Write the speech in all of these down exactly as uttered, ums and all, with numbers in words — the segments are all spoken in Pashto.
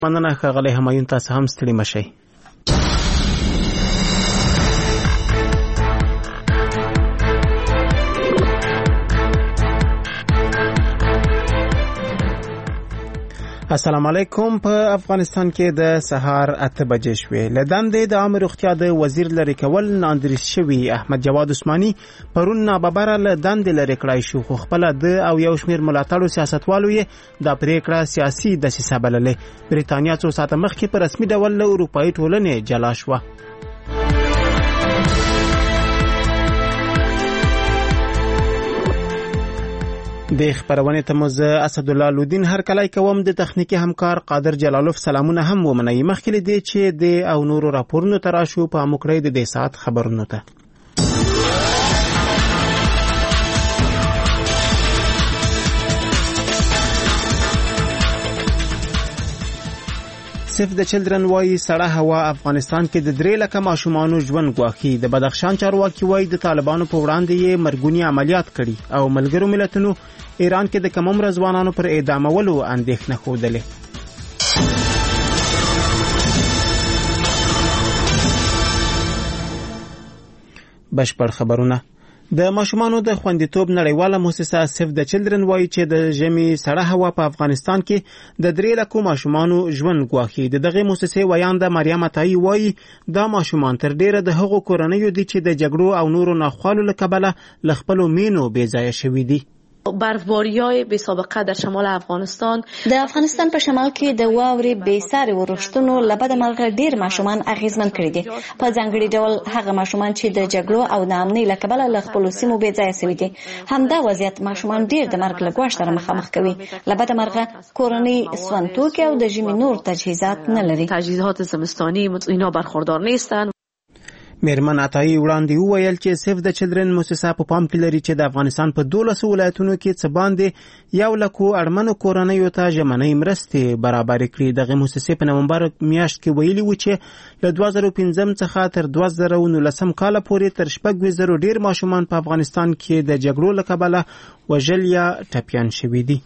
مننه ښاغلی همایون، تاسو هم ستړي مشئ. السلام علیکم. په افغانستان کې د سهار اته بجې شوې. له دندې د عامه روغتیا د وزیر لرې کول ناندریس شوي احمد جواد عثماني پرون ناببره له دندې لرې کړی شو، خو خپله د او یو شمېر ملاتړو سیاستوالو یې دا پرېکړه سیاسي دسیسه بللې. بریتانیا څو ساعته مخکې په رسمي ډول له اروپایي ټولنې جلا شوه. د خبرونې ته مو زه اسدالله لودین هرکلی کوم. د تخنیکي همکار قادر جلالوف سلامونه هم ومنئ. مخکې له دې چې د او نورو راپورونو ته راشو، په موږ کړئ د دې ساعت خبرونو ته. سیف د چلډرن وایي سړه هوا افغانستان کې د درې لکه ماشومانو ژوند ګواښي. د بدخشان چارواکي وایي د طالبانو په وړاندې یې مرګوني عملیات کړي او ملګرو ملتونو ایران کې د کم عمره ځوانانو پر اعدامولو اندېښنه ښودلې. بشپړ خبرونه. د ماشومانو د خوندیتوب نړیواله مؤسسه سیف د چلډرن وایي چې د ژمي سړه هوا په افغانستان کې د درې لکو ماشومانو ژوند ګواښي. د دغه مؤسسې ویانده مریم عطایي وایي دا ماشومان تر ډیره د هغو کورنیو دي چې د جګړو او نورو ناخوالو له کبله له خپلو مینو بې ځایه شوي دي. برفباری‌های بی سابقه در شمال افغانستان. د افغانستان په شمال کې د واورې بې ساري ورښتونو له بده مرغه ډیر ماشومان اغیزمن کړي دي. په ځانګړي ډول هغه ماشومان چې د جګړو او ناامنۍ له کبله له خپلو سیمو بې ځایه شوي دي. همدا وضعیت ماشومان ډیر د مرګ له ګواښ سره مخامخ کوي. له بده مرغه کورنۍ سون توکي او د ژمي نور تجهیزات نه لري. تجهیزات زمستانی اینا برخوردار نیستن. میرمن عطایي وړاندې وویل چې سیف د چلډرن مؤسسه په پام کې لري چې د افغانستان په دولسو ولایتونو کې څه باندې یو لکو اړمنو کورنیو ته ژمنۍ مرستې برابرې کړي. دغه مؤسسې په نومبر میاشت کې ویلي و چې له دوه زره پنځم څخه تر دوه زره نولسم کال پورې تر شپږ زره ډیر ماشومان په افغانستان کې د جګړو له کبله وژل یا ټپیان شوي دي.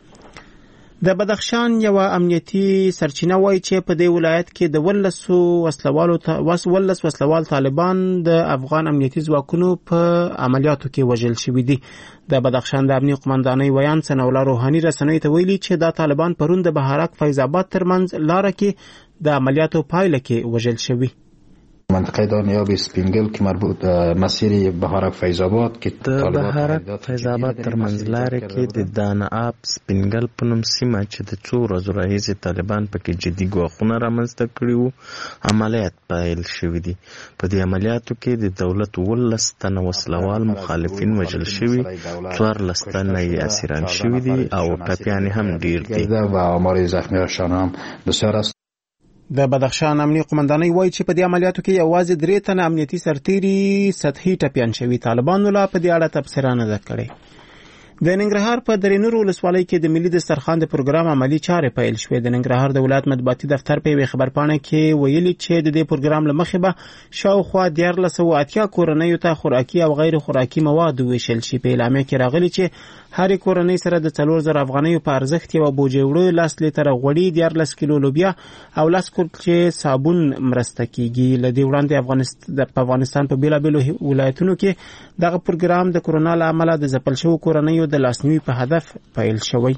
د بدخشان یو امنیتي سرچینه وایي چې په دې ولایت کې د ولسو وسلوالو ولس وسلوال طالبان د افغان امنیتي ځواکونو په عملیاتو کې وژل شوي دي. د بدخشان د امنیتي قومندانۍ ویان ثناءالله روحاني رسنیو ته ویلي چې دا طالبان پرون د بهارک فیض آباد ترمنځ لاره کې د عملیاتو پایله کې وژل شوي. منطقه دانیاب سپینگل که مربوط مسیر بهارک فیض آباد که د بهارک فیض آباد تر منځلارې کې د داناب سپینگل په نوم سیمه چې د څو ورځو راهیسې طالبان پکې جدي ګواښونه رامنځته کړي وو عملیات پیل شوي دي. په دې عملیاتو کې د دولت ولس تنه وسلوال مخالفین وژل شوي، څوارلس تنه یې اسیران شوي دي او ټپیان هم ډیر دي و آمار زخمی‌هاشان هم بسیار است. د بدخشان امنیتي قومندانۍ وایي چې په دې عملیاتو کې یوازې درې تنه امنیتي سرتیري سطحي ټپیان شوي. طالبانو لا په دې اړه تبصره نه ده کړې. د ننګرهار په درینور ولسوالۍ کې د ملي دسترخوان د پروګرام عملی چارې پیل شوې. د ننګرهار د ولایت مطبوعاتي دفتر په یوې خبرپاڼه کې ویلي چې د دې پروګرام له مخې به شاوخوا دیارلس سوه اتیا کورنیو ته خوراکي او غیر خوراکي مواد وویشل شي. په اعلامیه کې راغلي چې هرې کورنۍ سره د څلور زره افغانیو په ارزښت یوه بوجۍ وړو لس لیتره غوړي، دیارلس کیلو لوبیا او لس کورچې صابون مرسته کیږي. له دې وړاندې په افغانستان په بېلابېلو ولایتونو کې دغه پروګرام د کورونا له امله د ځپل شوو کورنیو د لاسنیوي په هدف پیل شوی.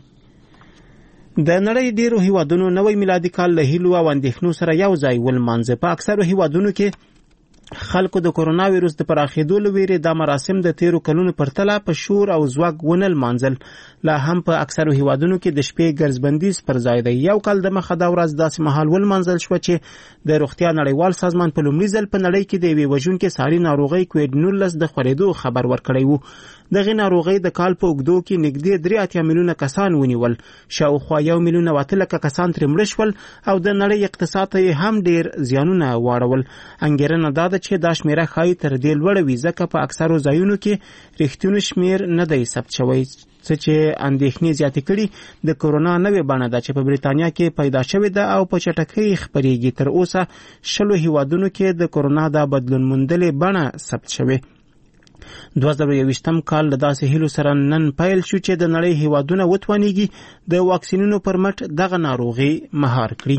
د نړۍ ډیرو هیوادونو نوی میلادي کال له هیلو او اندېښنو سره یو ځای ولمانځه. په اکثرو هیوادونو کې خلکو د کورونا ویروس د پراخېدو له ویرې دا مراسم د تیرو کلونو پرتله په شور او ځواک ونه لمانځل. لا هم په اکثرو هیوادونو کې د شپې ګرځبندیز پر ځای دی. یو کال د مخه دا ورځ داسې مهال ولمانځل شوه چې د روغتیا نړیوال سازمان په لومړي ځل په نړۍ کې د یوې وژونکې ساري ناروغۍ کوویډ نولس د خپرېدو خبر ورکړی و. دغه ناروغۍ د کال په اوږدو کې نږدې درې اتیا میلیونه کسان ونیول. شاوخوا یو میلیون او اته لکه کسان ترې مړه شول او د نړۍ اقتصاد ته یې هم ډېر زیانونه واړول. انګېرنه دا ده چې دا شمېره ښایي تر دې لوړه وي، ځکه په اکثرو ځایونو کې رښتونی شمېر نه دی ثبت شوی. څه چې اندېښنې زیاتې کړي د کورونا نوې بڼه ده چې په بریتانیا کې پیدا شوې ده او په چټکۍ خپرېږي. تر اوسه شلو هیوادونو کې د کورونا دا بدلون موندلې بڼه ثبت شوې. دوه زره یوویشتم کال له داسې هیلو سره نن پیل شو چې د نړۍ هیوادونه وتوانیږي د واکسینونو پر مټ دغه ناروغي مهار کړي.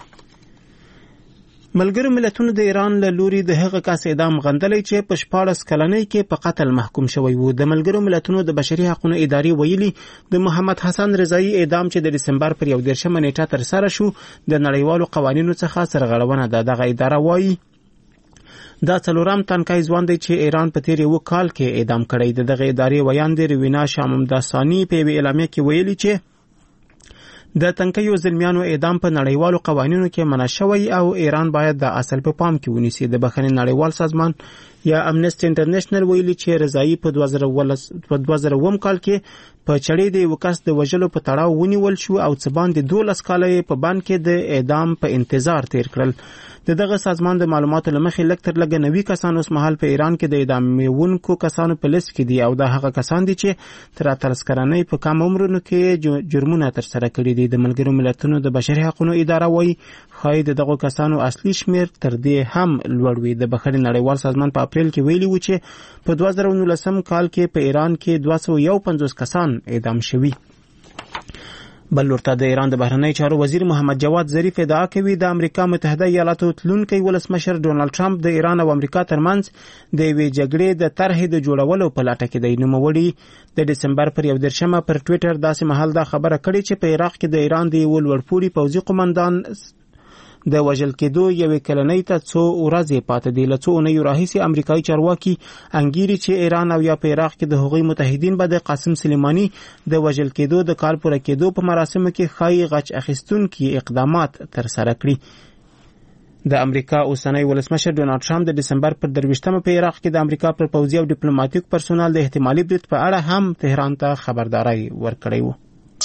ملګرو ملتونو د ایران له لوري د هغه کس اعدام غندلی چې په شپاړس کلنۍ کې په قتل محکوم شوی و. د ملګرو ملتونو د بشري حقوقو ادارې ویلي د محمد حسن رضایی اعدام چې د دسمبر پر یو دېرشمه نیټه ترسره شو د نړیوالو قوانینو څخه سرغړونه ده. دغه اداره وایي دا څلورم تنکای ځوان دی چې ایران په تیر یو کال کې اعدام کړی. د دغه ادارې ویاندې روینا شاممداسانی په یوې اعلامیه کې ویلي چې د تنکیو ظلمیانو اعدام په نړیوالو قوانینو کې منع شوی او ایران باید د اصل په پام کې ونیسي. د بخښنې نړیوال سازمان یا امنیسټي انټرنیشنل ویلي چې رضایی په دوه زره اووم کال کې په چړې د یو کس د وژلو په تړاو ونیول شو او څه باندې دولس کاله په بند کې د اعدام په انتظار تیر کړل. د دغه سازمان د معلوماتو له مخې لږ تر لږه نوي کسان اوس مهال په ایران کې د اعدامېونکو کسانو په لیست کې دي او دا هغه کسان دي چې تر اتلس کلنۍ په کم عمرونو کې جرمونه ترسره کړي دي. د ملګرو ملتونو د بشري حقوقو اداره وایي ښایي د دغو کسانو اصلي شمیر تر دې هم لوړ وي. د بخښنې نړیوال سازمان په اپریل کې ویلي و چې په دوه زره نولسم کال کې په ایران کې دوه سوه یو پنځوس کسان اعدام شوي. بل ورته د ایران د بهرنی چارو وزیر محمد جواد ظریف ادعا کوي د امریکا متحده ایالاتو تلونکی ولسمشر ډونالد ټرمپ د ایران او امریکا ترمنځ د یوې جګړې د طرحې د جوړولو په لټه کې دی. نوموړي د دسمبر پر یو دېرشمه پر ټویټر داسې مهال دا خبره کړې چې په عراق کې د ایران د یو لوړپوړي پوځي قومندان د وژل کېدو یوې کلنۍ ته څو ورځې پاتې دي. له څو اونیو راهیسې امریکایي چارواکي انګیري چې ایران او یا په عراق کې د هغوی متحدین به د قاسم سلیماني د وژل کېدو د کال پوره کېدو په مراسمو کې ښایي غچ اخیستونکي اقدامات ترسره کړي. د امریکا اوسنی ولسمشر ډونالد ټرمپ د دسمبر پر درویشتمه په عراق کې د امریکا پر پوځي او ډیپلوماټیک پرسونل د احتمالي برید په اړه هم تهران ته خبرداری ورکړی و.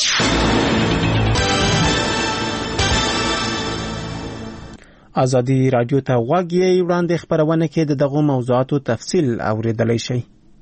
ازادي رادیو ته غوږ یې وړاندې خپرونه کې د دغو موضوعاتو تفصیل اوریدلی شئ.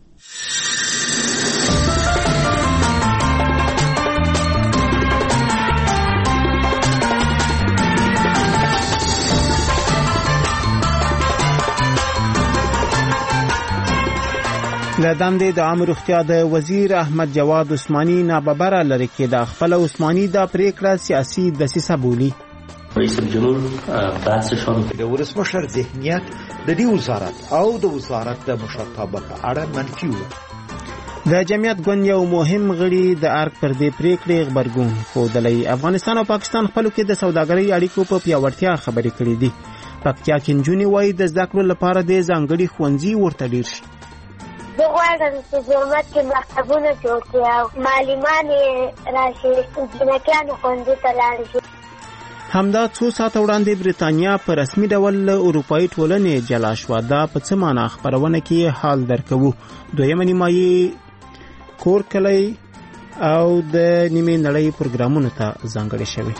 له دندې د عامه روغتیا د وزیر احمد جواد عثماني ناببره لرې کېده. خپله عثماني دا پریکړه سیاسي دسیسه بولي. رئیس الجمهور بحثشان د ولسمشر ذهنیت د دې وزارت او د وزارت د مشرتابه په اړه منفي و. د جمعیت ګوند یو مهم غړي د ارګ پر دې پریکړې غبرګون ښودلی. افغانستان او پاکستان خپلو کې د سوداګرۍ اړیکو په پیاوړتیا خبرې کړې دي. پکتیا کې نجونې وایي د زده کړو لپاره د ځانګړي ښوونځي ورته ډېر شي. زه غواړم چې زرمت کې مکتبونه جوړ کړي او معلمان یې راشي جنکیانو ښوونځي ته لاړ شي. همدا څو ساعته وړاندې بریتانیا په رسمي ډول له اروپایي ټولنې جلا شوه. دا په څه معنا خپرونه کې حال درکوو. دویمه نیمایي کور کلی او د نیمې نړۍ پروګرامونو ته ځانګړې شوې.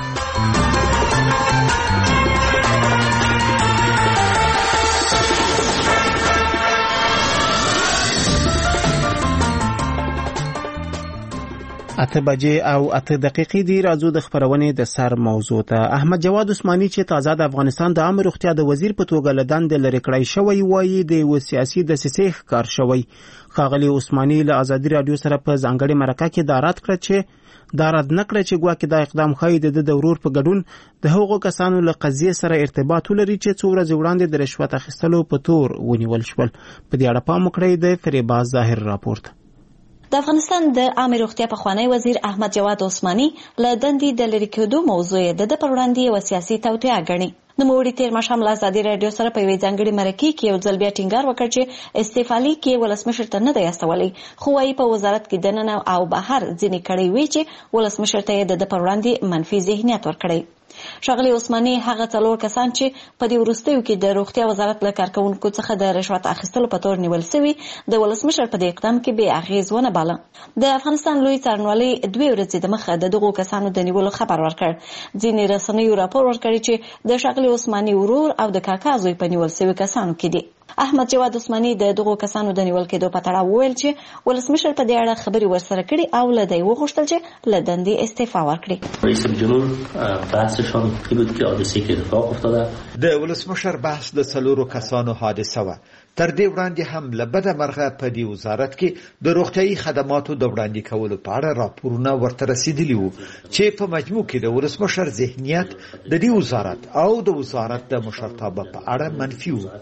اته بجې او اته دقیقې دی. راځو د خبرونې د سر موضوع ته. احمد جواد عثماني چې تازه د افغانستان د عامه روغتیا د وزیر په توګه له دندې لرې کړی شوی وایي د یوه سیاسي دسیسې ښکار شوی. ښاغلي عثماني له ازادي راډیو سره په ځانګړې مرکه کې دا رد کړه چې دا رد نه کړه چې ګواکې دا اقدام ښایي د ده د ورور په ګډون د هغو کسانو له قضیې سره ارتباط ولري چې څو ورځې وړاندې د رشوت اخیستلو په تور ونیول شول. په دې اړه پام وکړئ د فریباز ظاهر راپورټ. د افغانستان د عامه روغتیا پخوانی وزیر احمد جواد عثماني له دندې د لرې کېدو موضوع د د پر وړاندې یوه سیاسي توطیه ګڼي. نوموړي تېر ماښام له ازادي راډیو سره په یوې ځانګړې مرکې کې یو ځل بیا ټینګار وکړ چې استعفا لیک یې ولسمشر ته نه دی استولی، خو وايي په وزارت کې دننه او بهر ځینې کړۍ وي چې ولسمشر ته یې د ده پر وړاندې منفي ذهنیت ورکړی. ښاغلي عثماني هغه څلور کسان چې په دې وروستیو کې د روغتیا وزارت له کارکوونکو څخه د رشوت اخیستلو په تور نیول سوي د ولسمشر په دې اقدام کې بې اغېز ونه باله. د افغانستان لوی څارنوالۍ دوې ورځې دمخه د دغو کسانو د نیولو خبر ورکړ. ځینې رسنیو راپور ورکړی چې د ښاغلي عثماني ورور او د کاکا زوی په نیول سوي کسانو کې دي. احمد جواد عثماني د دغو کسانو د نیول کېدو په تړاو وویل چې ولسمشر په دې اړه خبرې ورسره کړي او له ده یې وغوښتل چې له دندې استعفا ورکړي. رئیس الجمهور بحثشان این بود که حادثه‌ای که اتفاق افتاده د ولسمشر بحث د څلورو کسانو حادثه وه تر دې وړاندې هم له بده مرغه په دې وزارت کې د روغتیايي خدماتو د وړاندې کولو په اړه راپورونه ورته رسیدلي وو چې په مجموع کې د ولسمشر ذهنیت د دې وزارت او د وزارت د مشرتابه په اړه منفي وو.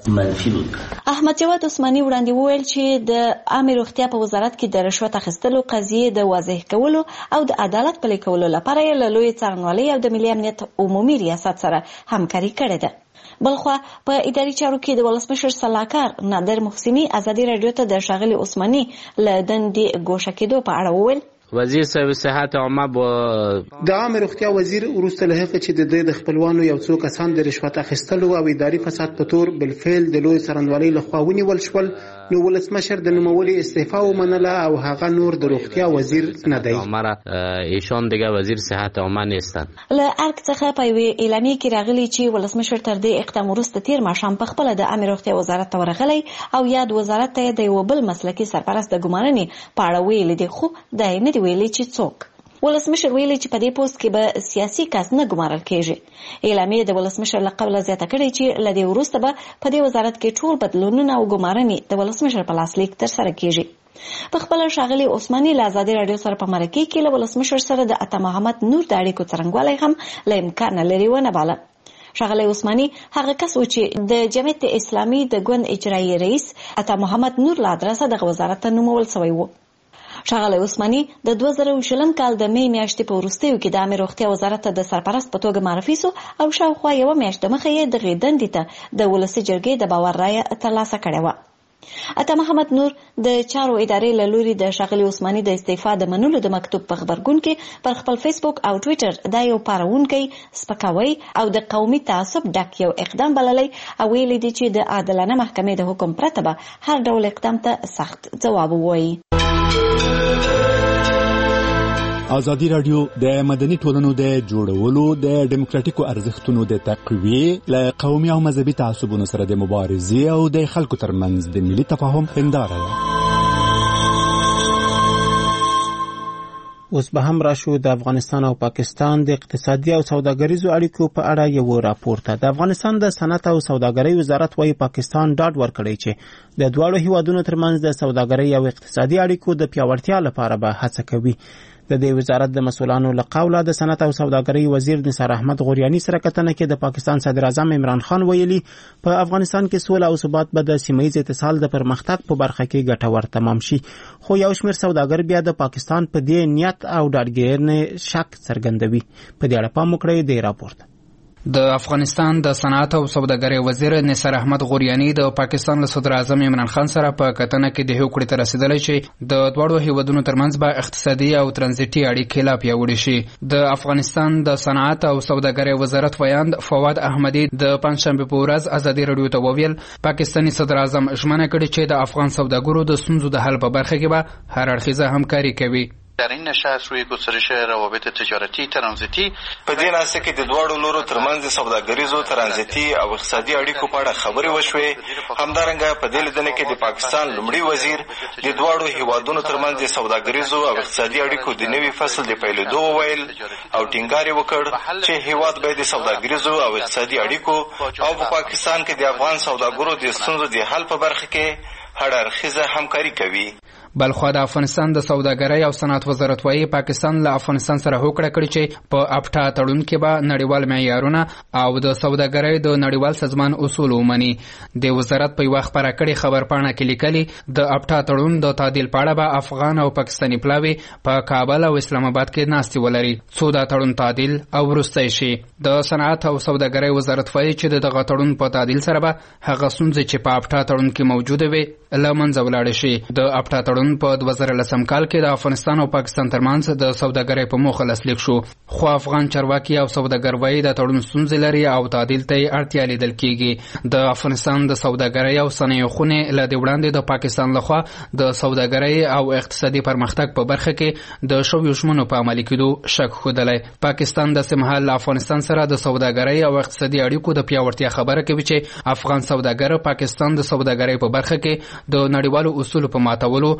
احمد جواد عثماني وړاندې وویل چې د عامه روغتیا په وزارت کې د رشوت اخیستلو قضیې د واضح کولو او د عدالت پلي کولو لپاره یې له لوی څارنوالۍ او د ملي امنیت عمومي ریاست سره همکاري کړې ده. بلخوا په اداري چارو کې د ولسمشر سلاکار نادر محسني ازادي رادیو ته د ښاغلي عثماني له دندې ګوښه کېدو په اړه وویل. وزیر صاحب صحت عامه با د عامه روغتیا وزیر وروسته له هغه چې د دې د خپلوانو یو څو کسان د رشوت اخیستلو او اداري فساد په تور بالفعل د لوی څارنوالۍ لخوا ونیول شول، نو ولسمشر د نوموړي استعفا ومنله او هغه نور د روغتیا وزیر نه دی. ایشان دیگه وزیر صحت عامه نیستن. له ارګ څخه په یوې اعلامیه کې راغلي چې ولسمشر تر دې اقدام وروسته تیر ماښام په خپله د عامه روغتیا وزارت ته ورغلی او یاد وزارت ته د یو بل مسلکي سرپرست د ګمارنې په اړه ویلي دي، خو دی نه دی ویلي چې څوک. ولسمشر ویلي چې په دې پوسټ کې به سیاسي کس نه ګمارل کېږي. اعلامیه د ولسمشر له قوله زیاته کړې چې له دې وروسته به په دې وزارت کې ټول بدلونونه او ګمارنې د ولسمشر په لاسلیک ترسره کېږي. په خپله ښاغلي عثماني له ازادي راډیو سره په مرکې کې له ولسمشر سره د عطا محمد نور د اړیکو څرنګوالی هم له امکانه لرې ونه باله. ښاغلی عثماني هغه کس و چې د جمعیت اسلامي د ګوند اجرایي رئیس عطا محمد نور له ادرسه دغه وزارت ته نومول شوی و. ښاغلی عثماني د دوه زره شلم کال د می میاشتې په وروستیو کې د عامه روغتیا وزارت ته د سرپرست په توګه معرفي سو او شاوخوا یوه میاشت دمخه یې دغې دندې ته د ولسي جرګې د باور رایه ترلاسه کړې وه. عطا محمد نور د چارو ادارې له لوري د ښاغلي عثماني د استعفا د منلو د مکتوب په خبرګون کې پر خپل فیسبوک او ټویټر دا یو پارونکی، سپکاوی او د قومي تعصب ډک یو اقدام بللی او ویلي دي چې د عادلانه محکمې د حکم پرته به هر ډول اقدام ته سخت ځواب ووایي. ازادي راډیو د مدني ټولنو د جوړولو د ډیموکراټیکو ارزښتونو د تقویې له قومي او مذهبي تعصبونو سره د مبارزې او د خلکو ترمنځ د ملي تفاهم هنداره ده. اوس به هم راشو د افغانستان او پاکستان د اقتصادي او سوداګریزو اړیکو په اړه یو راپور ته. د افغانستان د صنعت او سوداګرۍ وزارت وايي پاکستان ډاډ ورکړی چې د دواړو هیوادونو ترمنځ د سوداګرۍ او اقتصادي اړیکو د پیاوړتیا لپاره به هڅه کوي. د دې وزارت د مسؤلانو له قوله د صنعت او سوداګرۍ وزیر نثار احمد غوریاني سره کتنه کې د پاکستان صدر اعظم عمران خان ویلي په افغانستان کې سوله او ثبات به د سیمه ییز اتصال د پرمختګ په برخه کې ګټور تمام شي، خو یو شمېر سوداګر بیا د پاکستان په دې نیت او ډاډګیرنې شک څرګندوي. په دې اړه پام وکړئ د راپور د افغانستان د صنعت او سوداګرۍ وزیر نثار احمد غوریاني د پاکستان له صدر اعظم عمران خان سره په کتنه کې د هوکړې ته رسیدلی چې د دواړو هیوادونو ترمنځ به اقتصادي او ترانزیتي اړیکې لا پیاوړې شي. د افغانستان د صنعت او سوداګرۍ وزارت ویاند فواد احمدي د پنځشنبې په ورځ ازادي راډیو ته وویل پاکستاني صدر اعظم ژمنه کړې چې د افغان سوداګرو د ستونزو د حل په برخه کې به هر اړخیزه همکاري کوي. در این نشست روی گسترش روابط تجارتی ترانزیتی په دې ناسته کې د دواړو لورو ترمنځ سوداګریزو ترانزیتي او اقتصادي اړیکو په اړه خبرې وشوې. همدارنګه په دې لیدنه کې د پاکستان لومړي وزیر د دواړو هیوادونو ترمنځ د سوداګریزو او اقتصادي اړیکو د نوي فصل د پیلېدو وویل او ټینګار یې وکړ چې هیواد باید د سوداګریزو او اقتصادي اړیکو او په پاکستان کې د افغان سوداګرو د ستونزو د حل په برخه کې هر اړخیزه همکاري کوي. بلخوا د افغانستان د سوداګرۍ او صنعت وزارت وايي پاکستان له افغانستان سره هوکړه کړې چې په اپټا تړون کې به نړیوال معیارونه او د سوداګرۍ د نړیوال سازمان اصول ومني. د وزارت په یوه خپره کړې خبرپاڼه کې لیکلي د اپټا تړون د تعدیل په اړه به افغان او پاکستاني پلاوي په کابل او اسلام آباد کې ناستې ولري څو دا تړون تعدیل او وروستی شي. د صنعت او سوداګرۍ وزارت وايي چې دغه تړون په تعدیل سره به هغه ستونزې چې په اپټا تړون کې موجوده وي له منځه ولاړې شي. د اپټا تړون په دوه زره لسم کال کې د افغانستان او پاکستان ترمنځ د سوداګرۍ په موخه لاسلیک شو، خو افغان چارواکي او سوداګر وايي د تړون ستونزې لري او تعدیل ته اړتیا لیدل کېږي. د افغانستان د سوداګرۍ او صنایعو خونې له دې وړاندې د پاکستان لخوا د سوداګرۍ او اقتصادي پرمختګ په برخه کې د شویو ژمنو په عملي کېدو شک ښودلی. پاکستان داسې مهال له افغانستان سره د سوداګرۍ او اقتصادي اړیکو د پیاوړتیا خبره کوي چې افغان سوداګر پاکستان د سوداګرۍ په برخه کې د نړیوالو اصولو په ماتولو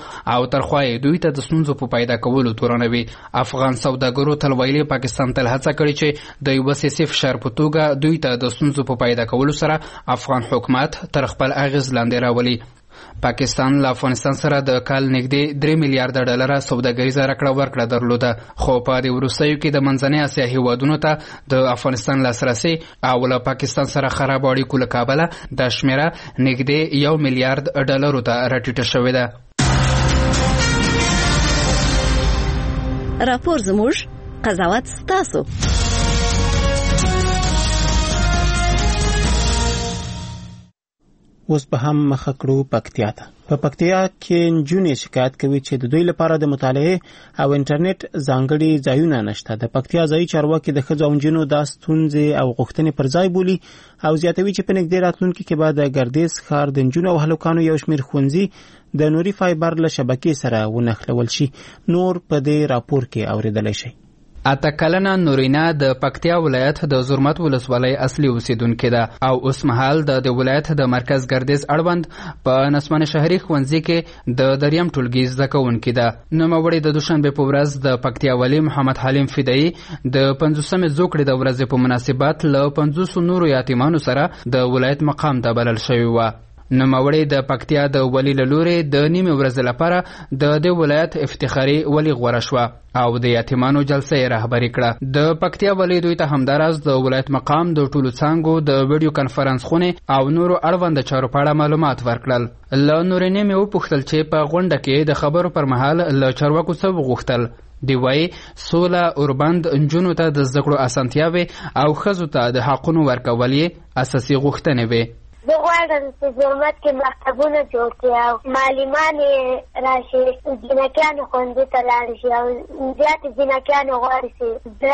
او ترخوا یې دوی ته د ستونزو په پیدا کولو تورنوي. افغان سوداګرو تل ویلي پاکستان تل هڅه کړې چې د یوه سیاسي فشار په توګه دوی ته د ستونزو په پیدا کولو سره افغان حکومت تر خپل اغېز لاندې راولي. پاکستان له افغانستان سره د کال نږدې درې میلیارډ ډالره سوداګریزه راکړه ورکړه درلوده، خو په دې وروستیو کې د منځنۍ اسیا هیوادونو ته د افغانستان لاسرسي او له پاکستان سره خراب اړیکو له کبله دا شمیره نږدې یو میلیارډ ډالرو ته راټیټه شوې ده. راپور زموږ، قضاوت ستاسو. اوس به هم مخه کړو پکتیا ته. په پکتیا کې نجونې شکایت کوي چې د دوی لپاره د مطالعې او انټرنیټ ځانګړي ځایونه نشته. د پکتیا ځایي چارواکي د ښځو او نجونو دا ستونزې او غوښتنې پر ځای بولي او زیاتوي چې په نږدې راتلونکي کې به د ګردیز ښار د نجونو او هلکانو یو شمېر ښوونځي د نوري فایبر له شبکې سره ونښلول شي. نور په دې راپور کې اورېدلی شئ. اته کلنه نورینا د پکتیا ولایت د زرمت ولسوالۍ اصلي اوسیدونکې ده او اوس مهال د ولایت د مرکز ګردیز اړوند په نسمانه شهري ښوونځي کې د دریم ټولګي زده کوونکې ده. نوموړې د دوشنبې په ورځ د پکتیا والي محمد حلیم فدایي د پنځوسمې زوکړې د ورځې په مناسبت له پنځوسو نورو یتیمانو سره د ولایت مقام ته بلل شوی و. نوموړې د پکتیا د والي له لورې د نیمې ورځې لپاره د دې ولایت افتخاري والي غوره شوه او د یتیمانو جلسه یې رهبري کړه. د پکتیا والي دوی ته همداراز د ولایت مقام د ټولو څانګو د ویډیو کنفرانس خونې او نورو اړوند چارو په اړه معلومات ورکړل. له نورینې مې وپوښتل چې په غونډه کې د خبرو پر مهال له چارواکو څه وغوښتل. دی وایي سوله اوربند نجونو ته د زده کړو اسانتیاوې او ښځو ته د حقونو ورکول یې اساسي غوښتنې وې. زه غواړم چې زرمت کې مکتبونه جوړ کړي او معلمان یې راشي، جینکیانو ښوونځي ته لاړ شي او زیاتې جینکیانو غواړي چې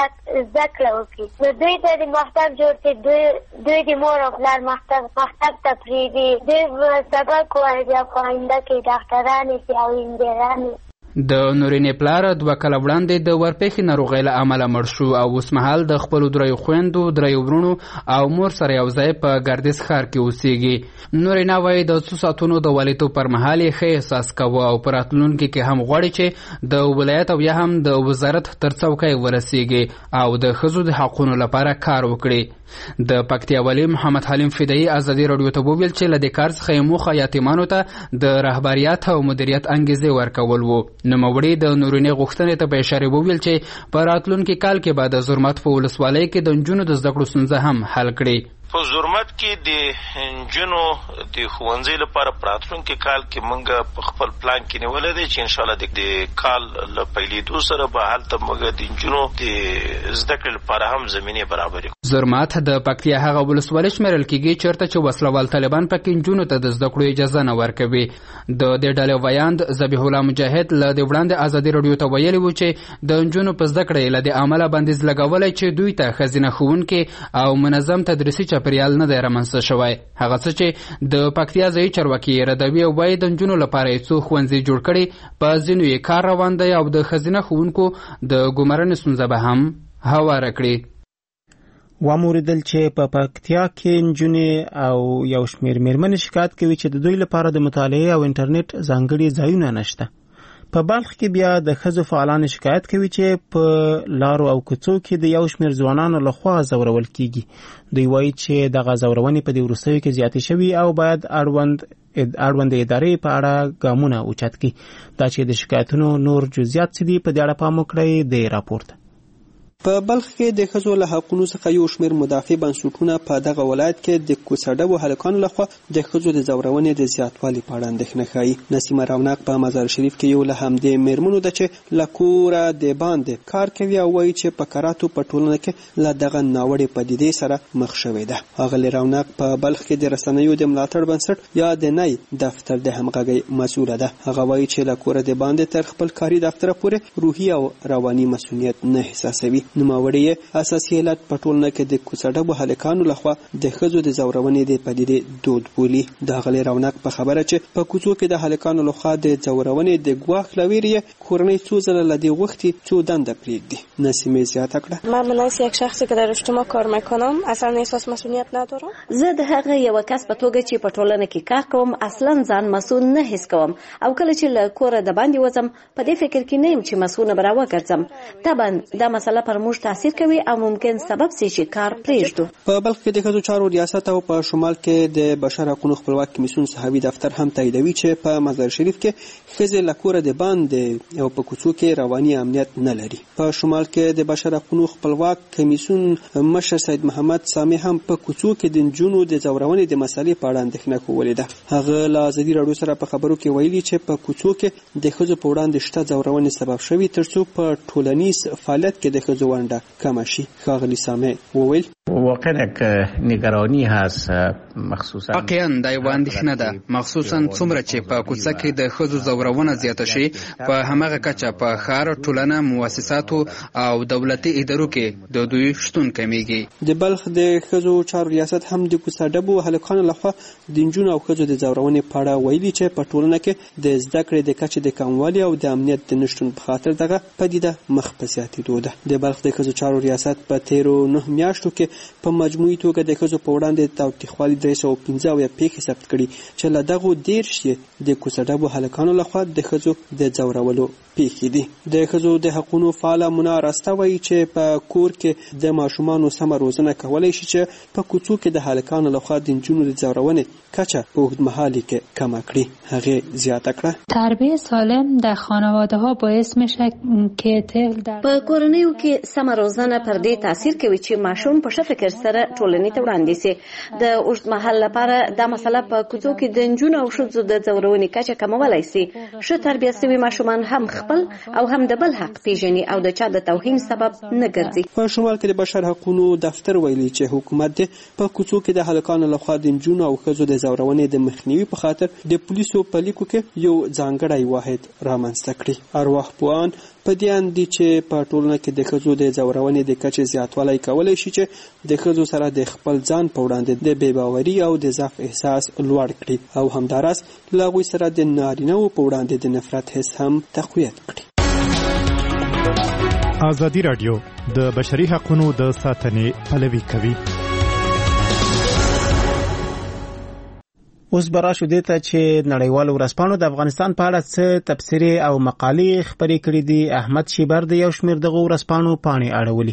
زده کړه وکړي. نو دوی ته د مکتب جوړ کړي، دوی د مور او پلار مکتب مکتب ته پرېږدي، دوی سبق وایي بیا په آینده کې ډاکټرانې شي او انجینرانې. د نورینې پلار دوه کاله وړاندې د ورپېښې ناروغۍ له امله مړ شو او اوس مهال د خپلو دریو خویندو، دریو ورونو او مور سره یو ځای په ګردیز ښار کې اوسېږي. نورینا وایي د څو ساعتونو د والدتوب پر مهال یې ښه احساس کوه او په راتلونکي کې هم غواړي چې د ولایت او یا هم د وزارت تر څوکۍ ورسېږي او د ښځو د حقونو لپاره کار وکړي. د پکتیا والي محمد حلیم فدایي ازادي راډیو ته وویل چې له دې کار څخه یې موخه یتیمانو ته د رهبریت او مدیریت انګیزې ورکول و. نوموړي د نورینې غوښتنې ته په اشاره وویل چې په راتلونکي کال کې به د زرمت په ولسوالۍ کې د نجونو د زده کړو ستونزه هم حل کړي. په زرمت کې د نجونو د ښوونځي لپاره په راتلونکي کال کې موږ په خپل پلان کې نیولې دی چې انشاءالله د کال له پیلېدو سره به هلته موږ د نجونو د زده کړې لپاره هم زمینې برابرې کړو. زرمت د پکتیا هغه ولسوالۍ شمیرل کېږي چېرته چې وسلوال طالبان پکې نجونو ته د زده کړو اجازه نه ورکوي. د دې ډلې ویاند ذبیح الله مجاهد له دې وړاندې ازادي راډیو ته ویلي و چې د نجونو په زده کړې له دې امله بندیز لګولی چې دوی ته ښځینه ښوونکي او منظم تدریسي چاپیریال نه دی رامنځته شوی. هغه څه چې د پکتیا ځایي چارواکي یې ردوي او وایي د نجونو لپاره یې څو ښوونځي جوړ کړي، په ځینو یې کار روان دی او د ښځینه ښوونکو د ګمارنې ستونزه به هم هواره کړي. واوریدل چې په پکتیا کې نجونې او یو شمېر مېرمنې شکایت کوي چې د دوی لپاره د مطالعې او انټرنیټ ځانګړي ځایونه نشته. په بلخ کې بیا د ښځو فعالان شکایت کوي چې په لارو او کوڅو کې د یو شمېر ځوانانو لخوا ځورول کیږي. دوی وایي چې دغه ځورونې په دې وروستیو کې زیاتې شوي او باید اړوند اړوند ادارې په اړه ګامونه اوچت کړي. دا چې د شکایتونو نور جزئیات څه دي په دې اړه پام وکړئ د راپور ته. په بلخ کې د ښځو له حقونو څخه یو شمېر مدافع بنسټونه په دغه ولایت کې د کوڅه‌ډبو هلکانو لخوا د ښځو د ځورونې د زیاتوالي په اړه اندېښنه ښیي. نسیمه رونق په مزار شریف کې یو له همدې مېرمنو ده چې له کوره د باندې کار کوي او وایي چې په کراتو په ټولنه کې له دغه ناوړې پدیدې سره مخ شوې ده. ښاغلې رونق په بلخ کې د رسنیو د ملاتړ بنسټ یا د نی دفتر د همغږۍ مسؤله ده. هغه وایي چې له کوره د باندې تر خپل کاري دفتر پورې روحي او رواني مسؤلیت نه احساسوي. نوموړی اساسي علت په ټولنه کې د کوڅه هلکانو لخوا د ښځو د ځورونې د پدیدې دود بولي. د غلې رونق په خبره چې په کوڅو کې د هلکانو لخوا د ځورونې د ګواښ لویریه کورنۍ څو ځله لدی وختي څو دنده پریږدي. نسیمه زیاته کړه من مناسب یک شخصی که در اجتماع کار میکنم اصلا احساس مسئولیت ندارم. زه د هغه یو کس په توګه چې په ټولنه کې کار کوم اصلا ځان مسؤل نه حس کوم او کله چې له کوره د باندې وځم په دې فکر کې نه یم چې مسؤل به راوګرځم. طبعا دا مسله پر موږ تاثیر کوي او ممکن سبب شي چې کار پرېږدو. په بلخ کې د ښځو چارو ریاست او په شمال کې د بشر حقوقو خپلواک کمیسیون صحوي دفتر هم تاییدوي چې په مزار شریف کې ښځې له کوره د باندې او په کوڅو کې رواني امنیت نه لري. په شمال کې د بشر حقوقو خپلواک کمیسیون مشر سید محمد سامي هم په کوڅو کې د نجونو د ځورونې د مسلې په اړه اندېښنه کولې ده. هغه له ازادي راډیو سره په خبرو کې ویلي چې په کوڅو کې د ښځو په وړاندې شته ځورونې سبب شوي ترڅو په ټولنیز فعالیت کې د ښځو ونډه کمه شي. ښاغلي سامي وویل واقعا نگرانی هست مخصوصا واقعا دا یو اندېښنه ده مخصوصا څومره چې په کوڅه کې د ښځو ځورونه زیاته شي په همغه کچه په ښار ټولنه مؤسساتو او دولتي ادارو کې د دوی شتون کمیږي. د بلخ د ښځو چارو ریاست هم د کوڅه ډبو هلکانو لخوا د نجونو او ښځو د ځورونې په اړه ویلي چې په ټولنه کې د زده کړې د کچې د کموالي او د امنیت د نشتون په خاطر دغه پدیده مخ په زیاتېدو ده. د بلخ د ښځو چارو ریاست په تیرو نه میاشتو کې په مجموعي توګه د ښځو په وړاندې د تاوتریخوالي درې سوه پنځه اویا پیښې ثبت کړي چې له دغو دېرش یې د کوڅه ډبو هلکانو لخوا د ښځو د ځورولو پیښې دي. د ښځو د حقونو فعاله منا راسته وایي چې په کور کې د ماشومانو سمه روزنه کولی شي چې په کوڅو کې د هلکانو لخوا د نجونو د ځورونې کچه په اوږدمهالي کې کمه کړي. هغې زیاته کړه تربیه سالم در خانواده ها باعث میشه که طفل در په کورنیو کې سمه روزنه پر دې تاثیر کوي چې ماشوم په ښه فکر سره ټولنې ته وړاندې سي. د اوږدمهال لپاره دا مسله په کوڅو کې د نجونو او ښځو د ځورونې کچه کمولی سي. ښه تربیه سوي ماشومان هم خپل او هم د بل حق پیژني او د چا د توهین سبب نه ګرځي. په شمال کې د بشر حقوقو دفتر ویلي چې حکومت په کوڅو کې د هلکانو لخوا د نجونو او ښځو د ځورونې د مخنیوي په خاطر د پولیسو په لیکو کې یو ځانګړی واحد رامنځته کړي. ارواح پوهان په دې اند دي چې په ټولنه کې د ښځو د ځورونې د کچې زیاتوالی کولی شي چې د ښځو سره د خپل ځان په وړاندې د بې باوري او د ضعف احساس لوړ کړي او همداراز له هغوی سره د نارینه‌وو په وړاندې د نفرت حس هم تقویت کړي. ازادي راډیو د بشري حقوقو د ساتنې پلوي کوي. اوس براشو دیته چې نړیوال ورځپاڼو د افغانستان په اړه څه تبصرې او مقالې خپرې کړې دي. احمد شیبر د یو شمېر دغه ورځپاڼو پاڼې اړولي.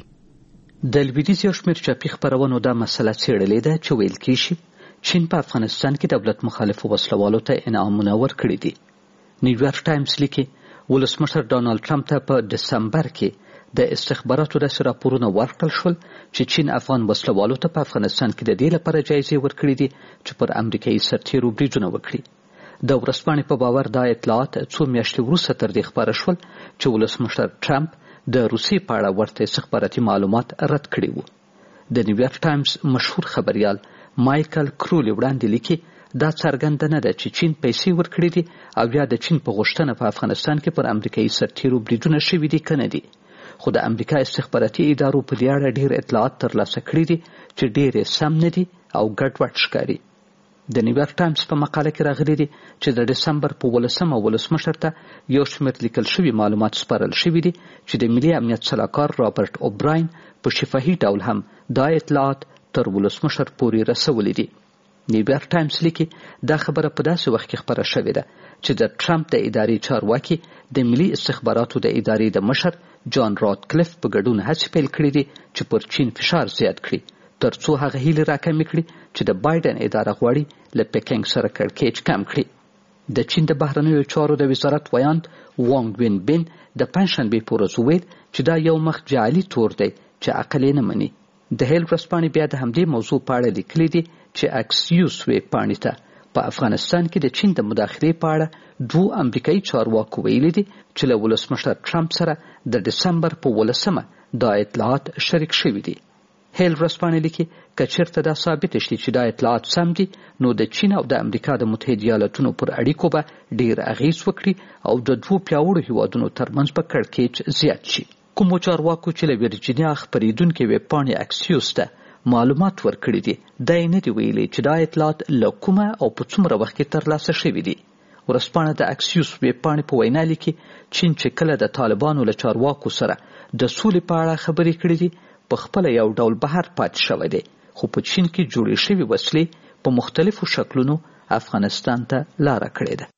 د لویدیځ یو شمېر چاپي خپرونو دا مسله څېړلې ده چې ویل کېږي چین په افغانستان کې دولت مخالفو وسلوالو ته انعامونه ورکړي دي. نیویارک ټایمز لیکي ولسمشر ډانالډ ټرمپ ته په دسمبر کې د استخباراتو داسې راپورونه ورکړل شول چې چین افغان وسلوالو ته په افغانستان کې د دې لپاره جایزې ورکړي دي چې پر امریکایي سرتیرو بریدونه وکړي. د ورځپاڼې په باور دا اطلاعات څو میاشتې وروسته تر دې خپاره شول چې ولسمشر ټرمپ د روسیې په اړه ورته استخباراتي معلومات رد کړي وو. د نیویارک ټایمز مشهور خبریال مایکل کرولی وړاندې لیکي دا څرګنده نه ده چې چین پیسې ورکړي دي او یا د چین په غوښتنه په افغانستان کې پر امریکایي سرتیرو بریدونه شوي دي که نه دي. خو د امریکا استخباراتي ادارو په دې اړه ډېر اطلاعات ترلاسه کړي دي چې ډېرې سم نه دي او ګډوډ ښکاري. د نیویارک ټایمز په مقاله کې راغلي دي چې د ډسمبر په ولسمه ولسمشر ته یو شمېر لیکل شوي معلومات سپارل شوي دي چې د ملي امنیت سلاکار رابرټ اوبراین په شفاهي ډول هم دا اطلاعات تر ولسمشر پورې رسولي دي. نیویارک ټایمز لیکي دا خبره په داسې وخت کې خپره شوې ده چې د ټرمپ د ادارې چارواکي د ملي استخباراتو د ادارې د مشر جان راتکلیف په ګډون هڅې پیل کړې دي چې پر چین فشار زیات کړي تر څو هغه هیلې راکمې کړي چې د بایدن اداره غواړي له پکینګ سره کړکېچ کم کړي. د چین د بهرنیو چارو د وزارت ویاند وانګ وین بین د پنجشنبې په ورځ وویل چې دا یو مخ جعلي تور دی چې عقل یې نه مني. د هیل ورځپاڼې بیا د همدې موضوع په اړه لیکلي دي چې اکسیوس ویب پاڼې ته په افغانستان کې د چین د مداخلې په اړه دوه امریکایي چارواکو ویلي دي چې له ولسمشر ټرمپ سره د دسمبر په ولسمه دا اطلاعات شریک شوي دي. هیل ورځپاڼې لیکي که چېرته دا ثابته شي چې دا اطلاعات سم دي نو د چین او د امریکا د متحده ایالتونو پر اړیکو به ډېر اغیز وکړي او د دوو پیاوړو هیوادونو ترمنځ به کړکېچ زیات شي. کومو چارواکو چې له ورجینیا خپرېدونکې ویبپاڼې اکسیوس ته معلومات ورکړي دي دا یې نه دي ویلي چې دا اطلاعات له کومه او په څومره وخت کې ترلاسه شوي دي. ورځپاڼه د اکسیوس ویبپاڼې په وینا لیکي چین چې کله د طالبانو له چارواکو سره د سولې په اړه خبرې کړې دي په خپله یو ډول بهر پاتې شوی دی، خو په چین کې جوړې شوي وسلې په مختلفو شکلونو افغانستان ته لاره کړې ده.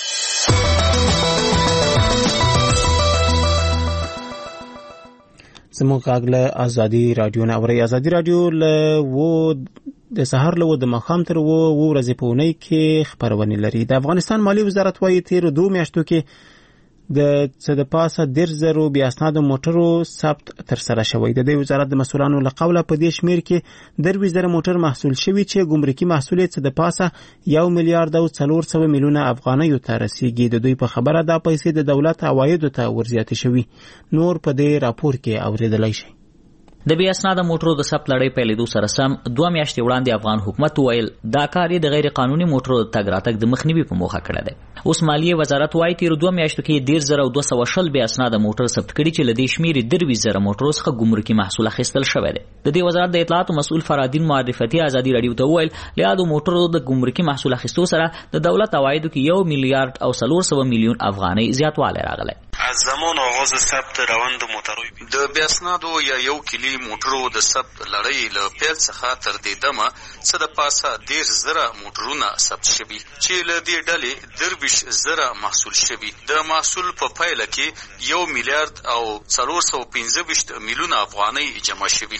زموږ غږ له ازادي رادیو نه اورئ. ازادي رادیو له و د سهار له و د ماښام تر و ورځې په اونۍ کې خپرونې لري. د افغانستان مالی وزارت وایي تېرو دوو میاشتو کې د څه د پاسه دېرش زرو بې اسناده موټرو ثبت ترسره شوی. د دې وزارت د مسؤلانو له قوله په دې شمېر کې درویشت زره موټر محصول شوي چې ګمرکي محصول یې څه د پاسه یو میلیارډ او څلور سوه میلیونه افغانیو ته رسیږي. د دوی په خبره دا پیسې د دولت عوایدو ته ورزیاتې شوي. نور په دې راپور کې اورېدلی شئ. د بې اسناده موټرو د ثبت لړۍ پیلېدو سره سم دوه میاشتې وړاندې افغان حکومت وویل دا کار یې د غیر قانوني موټرو د تګ راتګ د مخنیوي په موخه کړی دی. اوس مالیې وزارت وایي تېرو دوه میاشتو کې دېرش زره او دوه سوه شل بې اسناده موټر ثبت کړي چې له دې شمېر یې درویشت زره موټرو څخه ګمرکي محصول اخیستل شوی دی. د دې وزارت د اطلاعاتو مسؤل فرادین معرفتي ازادي راډیو ته وویل له یادو موټرو د ګمرکي محصول اخیستو سره د دولت عوایدو کې یو میلیارډ او څلور سوه میلیون افغانۍ زیاتوالی راغلی. از زمان آغاز ثبت روند موټرو د بې اسنادو یا یو کلی موټرو د ثبت لړۍ له پیل څخه تر دې دمه څه د پاسه دېرش زره موټرونه ثبت شوي چې له دې ډلې درویشت زره محصول شوي. د محصول په پایله کې یو میلیارډ او څلور سوه پنځه ویشت میلیونه افغانۍ جمع شوي.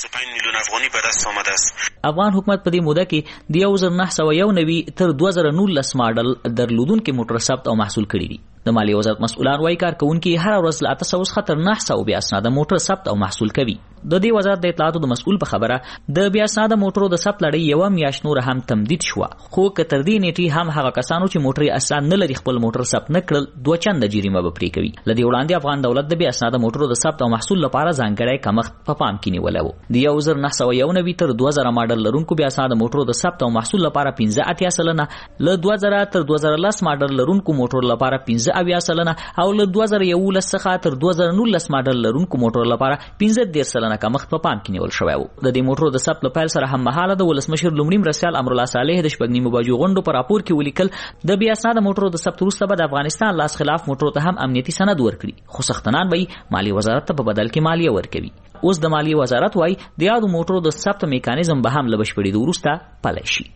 افغان حکومت په دې موده کې د یو زر نه سوه یو نوي تر دوه زره نولس ماډل درلودونکي موټر ثبت او محصول کړي دي. د مالیې وزارت مسؤلان وایي کارکوونکي هره ورځ له اته سوه څخه تر نهه سوه بې اسناده موټر ثبت او محصول کوي. د دې وزارت د اطلاعاتو د مسؤل په خبره د بې اسناده موټرو د ثبت لړۍ یوه میاشت نوره هم تمدید شوه، خو که تر دې نیټې هم هغه کسانو چې موټر یې اسناد نه لري خپل موټر ثبت نه کړل دوه چنده جریمه به پرې کوي. له دې وړاندې افغان دولت د بې اسناده موټرو د ثبت او محصول لپاره ځانګړی کمښت په پام کې نیولی و. د یو زر نه سوه یو نوي تر دوه زره ماډل لرونکو بې اسناده موټرو د ثبت او محصول لپاره پنځه اتیا سلنه، له دوه زره تر دوه زره لس ماډل لرونکو موټرو لپاره پنځه اویا سلنه او له دوه زره یولس څخه تر دوه زره نولس ماډل لرونکو موټرو لپاره پنځه دېرش سلنه کمښت په پام کې نیول شوی و. د دې موټرو د ثبت له پیل سره هم مهاله د ولسمشر لومړي مرستیال امرالله صالح د شپږ نیمو بجو غونډو په راپور کې ولیکل د بې اسناده موټرو د ثبت وروسته به د افغانستان لاس خلاف موټرو ته هم امنیتي سند ورکړي، خو سختنان به یې مالیې وزارت ته په بدل کې مالیه ورکوي. اوس د مالیې وزارت وایي د یادو موټرو د ثبت میکانیزم به هم له بشپړېدو وروسته پلی شي.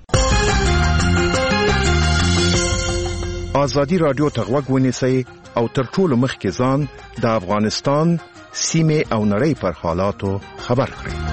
ازادي راډیو ته غوږ ونیسئ او تر ټولو مخکې ځان د افغانستان سیمې او نړۍ پر حالاتو خبر کړئ.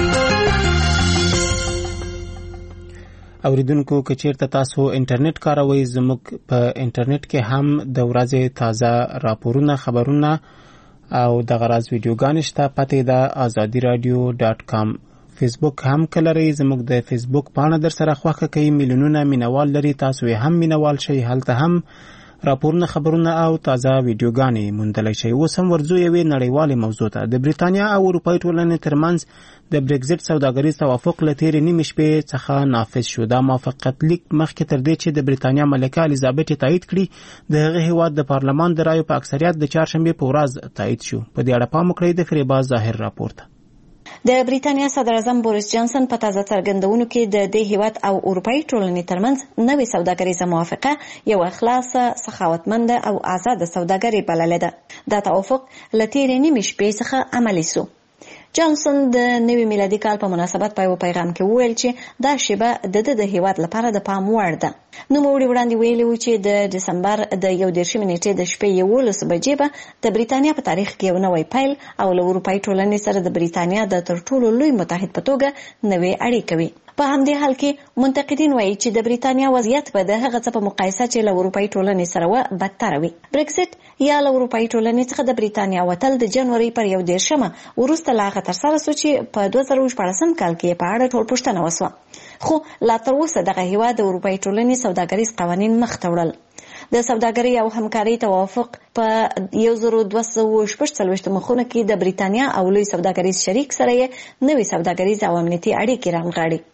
اوریدونکو که چیرته تاسو انټرنیټ کاروئ زموږ په انټرنیټ کې هم د ورځې تازه راپورونه خبرونه او د غراز ویډیوګانې شته. پته ده ازادي رادیو ډاټ کام. فیسبوک هم کلري زموږ د فیسبوک پاڼه در سره خوښه کوي میلیونونه مینوال لري، تاسو یې هم مینوال شئ. هلته هم راپورونه خبرونه او تازه ویډیوګانې موندلی شئ. اوس هم ورځو یوې نړیوالې موضوع ته. د بریتانیا او اروپایي ټولنې ترمنځ د برګزټ سوداګریز توافق له تېرې نیمې شپې څخه نافذ شو. دا موافقت لیک مخکې تر دې چې د بریتانیا ملکه الیزابت تایید کړي د هغه هیواد د پارلمان د رایو په اکثریت د چهارشنبې په ورځ تایید شو. په دې اړه پام وکړئ د فریباز ظاهر راپور ته. د بریتانیا صدر اعظم بوریس جانسن په تازه څرګندونو کې د دې هیواد او اروپایي ټولنې ترمنځ نوې سوداګریزه موافقه یو خلاصه، سخاوتمنده او آزاده سوداګري بللې ده. دا توافق له تېرې نیمې شپې څخه عملي سو. جانسن د نوي میلادي کال په مناسبت په یو پیغام کې وویل چې دا شیبه د د د هیواد لپاره د پام وړ ده. نوموړي وړاندې ویلي و چې د ډسمبر د یو دېرشمې نیټې د شپې یولس بجې به د بریتانیا په تاریخ کې یو نوی پیل او له اروپایي ټولنې سره د بریتانیا د تر ټولو لوی متحد په توګه نوې اړیکې وي. په همدې حال کې منتقدین وایي چې د بریتانیا وضعیت به د هغه څه په مقایسه چې له اروپایي ټولنې سره و بدتر وي. برګزټ یا له اروپایي ټولنې څخه د بریتانیا وتل د جنوري پر یو دېرشمه وروسته لا هغه ترسره سو چې په دوه زره شپاړسم کال کې په اړه ټول پوښتنه وسوه، خو لا تر اوسه دغه هیواد د اروپایي ټولنې سوداګریز قوانین مخته وړل. د سوداګرۍ او همکارۍ توافق په یو زر دوه سوه شپږ څلوېښت مخونه کې د بریتانیا او لوی سوداګریز شریک سره یې نوې سوداګریز او امنیتي اړیکې رانغاړي.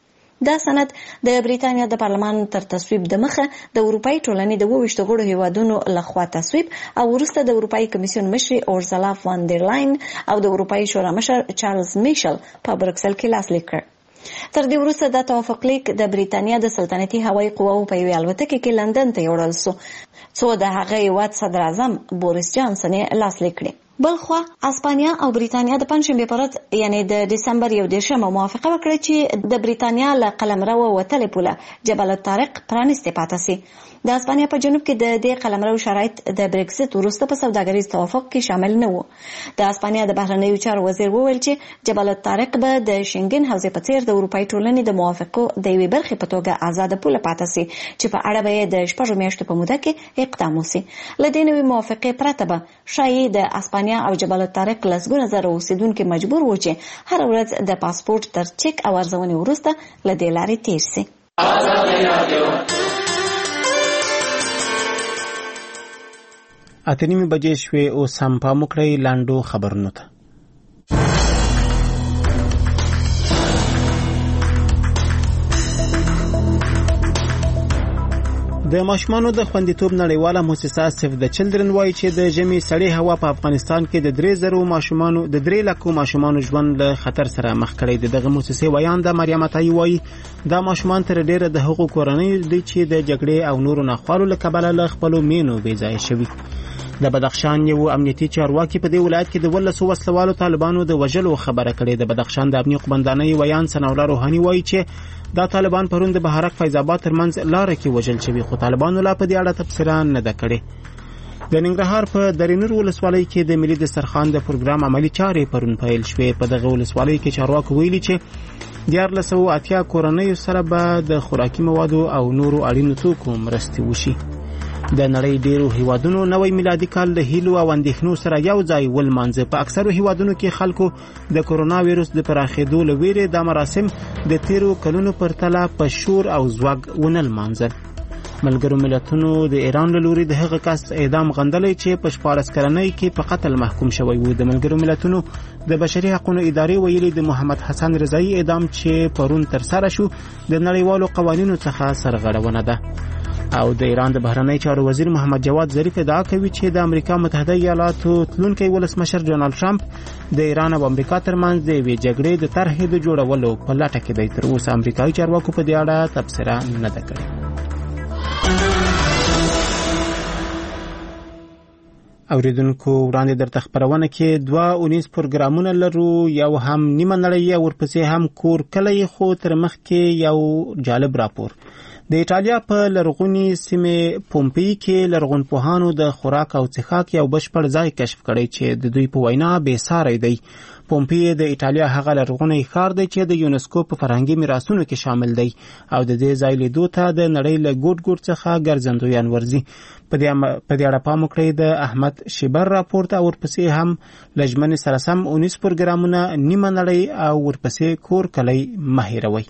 دا سند د بریتانیا د پارلمان تر تصویب د مخه د اروپאי ټولنې د اووه ویشت غړو هیوادونو لخوا تصویب او وروسته د اروپאי کمیسیون مشر اورزلا فان در لاین او د اروپאי شورا مشر چارلز میشل په بروکسل کې لاسلیک کړ. تر دې وروسته د توافق لیک د بریتانیا د سلطنتي هوایي قواو په یوه الوتکه کې لندن ته یوړل سو څو د هغه هیواد صدر اعظم بوریس جانسن لاسلیک کړ. بلخوا اسپانیا او بریتانیا د پنځشنبه پر ورځ یعنی د دسمبر یو دیرشمه موافقه وکړه چې د بریتانیا له قلمرو وتلې پوله جبل الطارق پرانیسته پاتې سي. د اسپانیا په جنوب کې د دې قلمرو شرایط د بریکسټ وروسته په سوداګریز توافق کې شامل نه وو. د اسپانیا د بهرنیو چارو وزیر وویل چې جبل الطارق به د شنګن حوزې په څیر د اروپאי ټولنې د موافقو د یوې برخې په توګه آزاد پوله پاتې سي چې په اړه به د شپږو میاشتو په موده کې اقدام وشي. له دې نوې موافقې پرته به شایي د اسپانیا او جبل الطارق لسګونه زره اوسیدونکي مجبور وو چې هر ورځ د پاسپورت تر چک او ارزونې وروسته له دې لارې تیر سي. اته نیمې بجې شوې او سم پام وکړئ لاندو خبرونو ته. د ماشومانو د خوندیتوب نړیواله مؤسسه سیف د چلډرن وایي چې د ژمي سړې هوا په افغانستان کې د درې زرو ماشومانو د درې لکو ماشومانو ژوند له خطر سره مخ کړی دی. دغه مؤسسې ویان د مریم عطایی وایي دا ماشومان تر ډیره د هغو کورنۍ دي چې د جګړې او نورو ناخوالو له کبله له خپلو مینو بې ځایه شوي. د بدخشان یو امنیتي چارواکي په دې ولایت کې د ولسو وسلوالو طالبانو د وژلو خبره کړې ده. د بدخشان د امنیت قومندانۍ ویان ثناءالله روحاني وایي چې دا طالبان پرون د بهارک فیض آباد ترمنځ لاره کې وژل شوي خو طالبانو لا په دې اړه تبصره نه ده کړې. د ننګرهار په درینور ولسوالۍ کې د ملي دسترخوان د پروګرام عملی چارې پرون پیل شوې. په دغه ولسوالۍ کې چارواکو ویلي چې دیارلس سوه اتیا کورنیو سره به د خوراکي موادو او نورو اړینو توکو مرستې وشي. د نړۍ ډیرو هیوادونو نوی میلادي کال د هیلو او اندېښنو سره یو ځای ولمانځه. په اکثرو هیوادونو کې خلکو د کرونا وایرس د پراخېدو له ویرې دا مراسم د تیرو کلونو پرتله په شور او ځواک ونه لمانځل. ملګرو ملتونو د ایران له لوري د هغه کس اعدام غندلی چې په شپاړس کلنۍ کې په قتل محکوم شوی و. د ملګرو ملتونو د بشري حقوقو ادارې ویلي د محمد حسن رضایی اعدام چې پرون ترسره شو د نړیوالو قوانینو څخه سرغړونه ده. او د ایران د بهرنی چارو وزیر محمد جواد ظریف ادعا کوي چې د امریکا متحده ایالاتو تلونکی ولسمشر ډونالد ټرمپ د ایران او امریکا ترمنځ د یوې جګړې د طرحې د جوړولو په لټه کې دی. تر اوسه امریکایي چارواکو په دې اړه تبصره نه ده کړې. اوریدونکو وړاندې درته خبرونه کې دوه اونیز پروګرامونه لرو. یو هم نیمه نړۍ او ورپسې هم کور کلی خو تر مخکې یو جالب راپور. د ایټالیا په لرغونی سیمه پومپی کې لرغونپوهانو د خوراک او څښاک یو بشپړ ځای کشف کړی چې د دوی په وینا بې ساری دی. پومپی د ایټالیا هغه لرغونی ښار دی چې د یونسکو په فرهنګي میراثونو کې شامل دی او د دې ځای لیدو ته د نړۍ له ګوټ ګوټ څخه ګرځندویان ورځي. په دې اړه پام وکړئ د احمد شیبر راپورټ او ورپسې هم لجمن سره سم اونیس پروګرامونه نیمه نړۍ او ورپسې کور کلی مه هیروئ.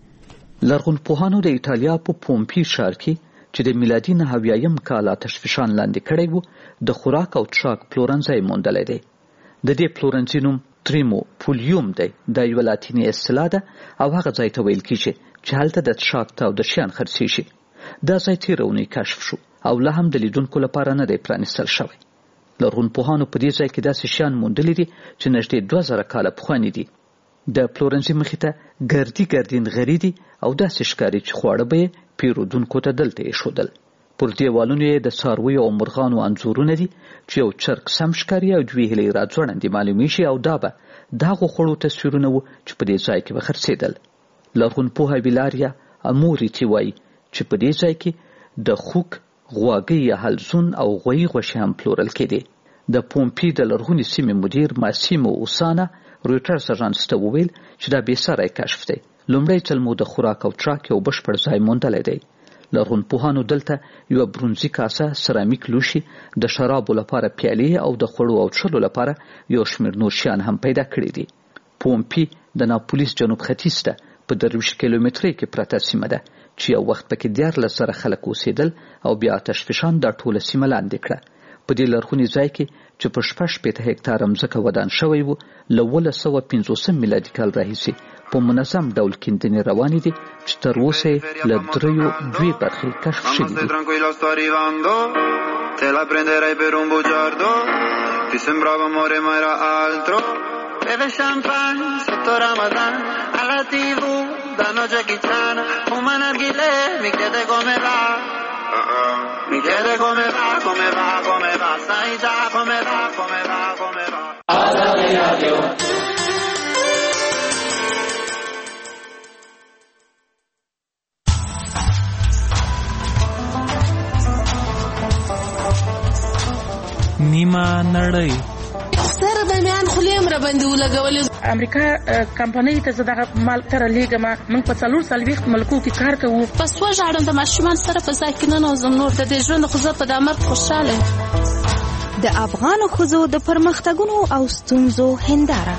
لرغونپوهانو د ایټالیا په پومپی ښار کې چې د میلادي نهه اویایم کال آتش فشان لاندې کړی و د خوراک او څښاک پلورنځی موندلی دی. د دې پلورنځي نوم تریمو پولیوم دی. دا یوه لاتیني اصطلاح ده او هغه ځای ته ویل کیږي چې هلته د څښاک تاوده شیان خرڅیږي. دا ځای تېره اونۍ کشف شو او لا هم د لیدونکو لپاره نه دی پرانیستل شوی. لرغونپوهانو په دې ځای کې داسې شیان موندلي دي چې نږدې دوه زره کاله پخواني دي. د پلورنځي مخې ته ګردي ګردین غري دي او داسې ښکاري چې خواړه به یې پیرودونکو ته دلته ایښودل. پر دیوالونو یې د څارویو او مرغانو انځورونه دي چې یو چرګ سم ښکاري او دوې هیلۍ راځوړندې معلومیږي او دا به د هغو خوړو تصویرونه وو چې په دې ځای کې به خرڅېدل. لرغونپوهه ویلاریا اموریتي وایي چې په دې ځای کې د خوک، غواګۍ یا حلزون او غویي غوښې هم پلورل کېدې. د پومپی د لرغونې سیمې مدیر ماسیمو اوسانا رویټرز اژانس ته وویل چې دا بې ساری کشف دی. لومړی ځل مو د خوراک او څښاک یو بشپړ ځای موندلی دی. لرغونپوهانو دلته یوه برونزي کاسه، سرامیک لوښي، د شرابو لپاره پیالې او د خوړو او څښلو لپاره یو شمېر نور شیان هم پیدا کړي دي. پومپی د ناپولیس جنوب ختیځ ته په درویشت کیلومترۍ کې پرته سیمه ده چې یو وخت پکې دیارلس زره خلک اوسېدل او بیا آتش فشان دا ټوله سیمه لاندې کړه. په دې لرغوني ځای کې چې په شپږ شپېته هکتاره مځکه ودان شوی و له اوولس سوه پنځوسم میلادي کال راهیسې په منظم ډول کیندنې روانې دي چې تر اوسه یې له دریو دوې برخې کشف شوي دي. Te la prenderai per un bugiardo, ti sembrava amore ma era altro. Beve champagne sotto Ramadan, alla tivù danno Jackie Chan, fuma narghile, mi chiede come va, mi chiede come va, come va, come va, sai già come va, come va, come va. Azadi Radio. نیمه نړۍ سره د میان خلیم را باندې ولګول. امریکا کمپنۍ ته زه دغه مال تر لیږم. موږ په څلور څلوېښت ملکو کې کار کوو. په سوه ژاړم د ماشومان سره په ځای کې ننوځم. نور د دې ژوند خو زه په دې مرګ خوشحاله یم. د افغانو ښځو د پرمختګونو او ستونزو هنداره.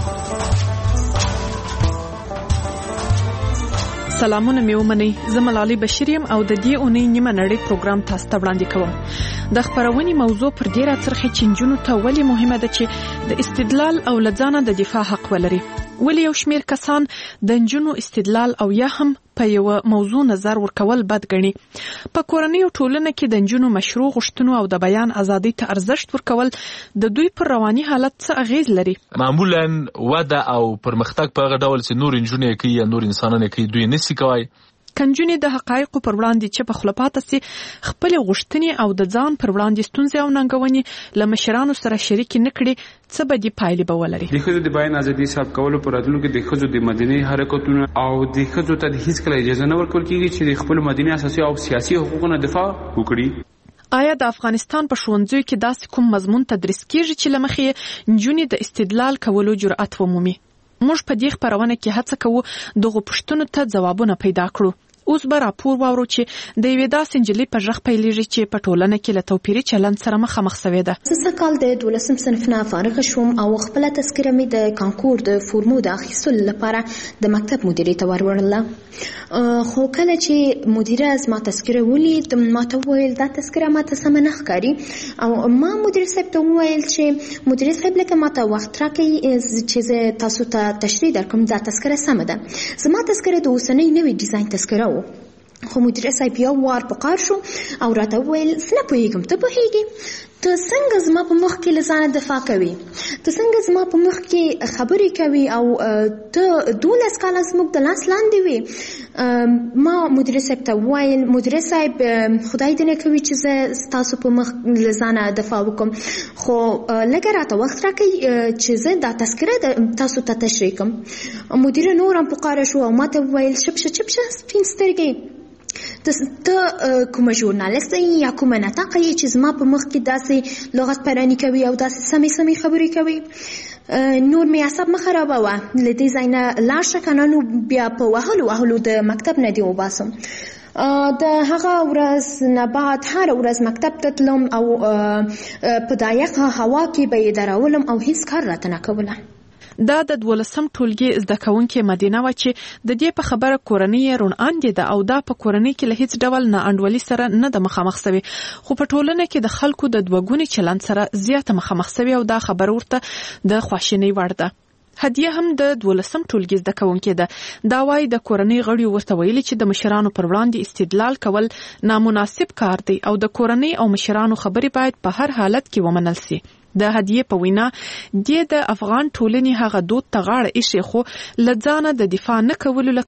سلامونه مې ومنئ. زه ملالۍ بشیر یم او د دې اونۍ نیمه نړۍ پروګرام تاسو ته وړاندې کوم. د خپرونې موضوع پر دې راڅرخي چې نجونو ته ولې مهمه ده چې د استدلال او له ځانه د دفاع حق ولري. ولې یو شمېر کسان د نجونو استدلال او یا هم په یو موضوع نظر ورکول بد ګڼي. په کورنیو ټولنه کې د نجونو مشروع غوښتنو او د بیان ازادۍ ته ارزښت ورکول د دوی پر رواني حالت څه اغیز لري؟ معمولا وده او پرمختګ په هغه ډول چې نور نجونې کوي یا نور انسانان کوي دوی نشي کوي. کنجونې د حقایقو پر وړاندې چې په خوله پاته سي خپل غوښتنې او د ځان پر وړاندې ستونزې او ننګونې له مشرانو سره شریکې نه کړي څه به دې پایلې به ولري. د ښځو د بیان ازادي ثبت کولو پر راتلونکي د ښځو د مدني حرکتونو او د ښځو ته هیڅکله اجازه نه ورکول کیږي چې د خپل مدني اساسي او سیاسي حقوقو دفاع وکړي. آیا د افغانستان په ښوونځیو کې داسې کوم مضمون تدریس کیږي چې له مخې نجونې د استدلال کولو جرأت ومومي؟ موږ په دې خپرونه کې هڅه کوو دغو پوښتنو ته ځوابونه پیدا کړو. اوس به راپور واورو چې د یوې داسې نجلۍ په غږ پیلېږي چې په ټولنه کې له توپیري چلند سره مخامخ سوې ده. زه سږ کال د دولسم صنف نه فارغه شوم او خپله تذکره مې د کانکور د فورمو د اخیستلو لپاره د مکتب مدیرې ته ورولله. خو کله چې مدیره زما تذکره ولید ما ته وویل دا تذکره ما ته سمه نه ښکاري او ما مدیر صاحب ته وویل چې مدیر صاحب لکه ما ته وخت راکړئ چې زه تاسو ته تشریح درکړم دا تذکره سمه ده. زما تذکره د اوسنۍ نوې ډیزاین تذکره و. خو مدیر صاحب یو وار په قار شو او راته وویل زه نه پوهېږم ته پوهېږې ته څنګه زما په مخ کې له ځانه دفاع کوي ته څنګه زما په مخ کې خبرې کوي او ته دولس کاله زموږ د لاس لاندې وې. ما مدیر صاحب ته وویل مدیر صاحب خدای دې نه کوي چې زه ستاسو په مخ له ځانه دفاع وکړم خو لږه راته وخت راکړئ چې زه دا تذکره تاسو ته تشریح کړم. مدیره نور هم په قاره شو او ما ته وویل چپ شه چپ شه سپین سترګې ته کومه ژورنالیست یې یا کومه نطاقه یې چې زما په مخ کې داسې لغت پرانی کوي او داسې سمې سمې خبرې کوي. نور مې اعصاب مه خرابوه له دې ځای نه لاړ شه که نه نو بیا په وهلو وهلو د مکتب نه دې وباسم. د هغه ورځ نه بعد هر ورځ مکتب ته تلم او په دا یخه هوا کې به یې درولم او هیڅ کار راته نه کوله. دا د دولسم ټولګي زده کوونکې مدینه وه چې د دې په خبره کورنۍ یې روڼاندې ده او دا په کورنۍ کې له هیڅ ډول نا انډولي سره نه ده مخامخ سوې خو په ټولنه کې د خلکو د دوهګوني چلند سره زیاته مخامخ سوې او دا خبره ورته د خواشینۍ وړ ده. هدیه هم د دولسم ټولګي زده کوونکې ده. دا وایي د کورنۍ غړي ورته ویلي چې د مشرانو پر وړاندې استدلال کول نامناسب کار دی او د کورنۍ او مشرانو خبرې باید په هر حالت کې ومنل سي. د هدیه په وینا د افغان ټولنې هغه دود ته غاړه ایښې خو له ځانه د دفاع نه کولو